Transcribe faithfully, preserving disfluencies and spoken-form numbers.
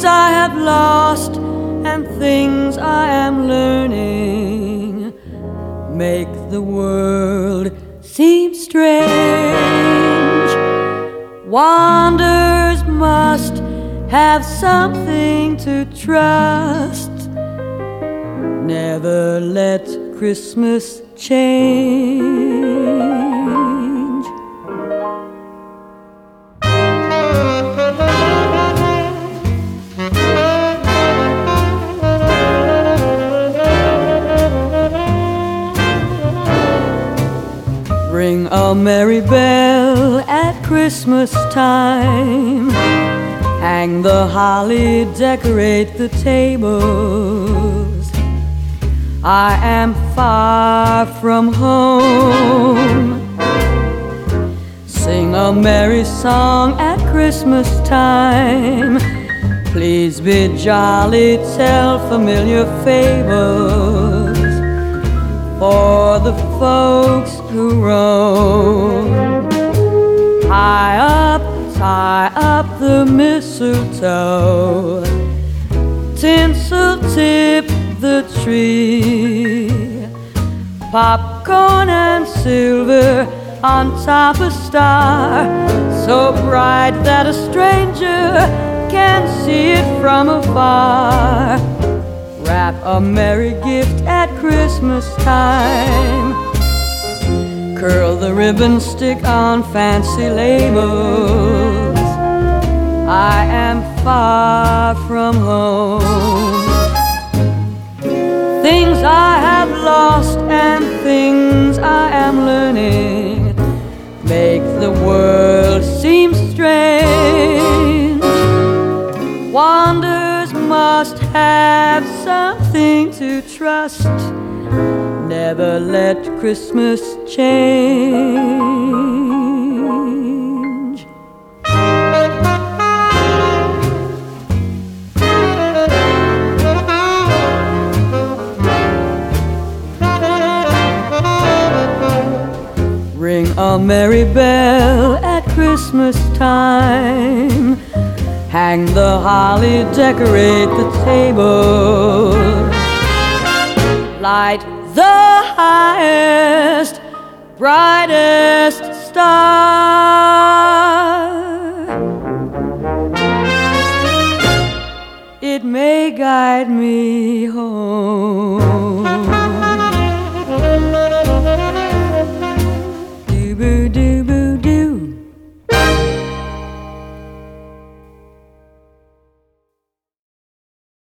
things I have lost and things I am learning make the world seem strange. Wanderers must have something to trust. Never let Christmas change. Ring a merry bell at Christmas time. Hang the holly, decorate the tables. I am far from home. Sing a merry song at Christmas time. Please be jolly, tell familiar fables for the folks who roam. High up, tie up the mistletoe, tinsel tip the tree, popcorn and silver on top a star, so bright that a stranger can see it from afar. Wrap a merry gift at Christmas time. Curl the ribbon, stick on fancy labels. I am far from home. Things I have lost and things I am learning make the world seem strange. Wanderers must have something to trust. Never let Christmas change. Ring a merry bell at Christmas time. Hang the holly, decorate the table. Light the highest, brightest star. It may guide me home.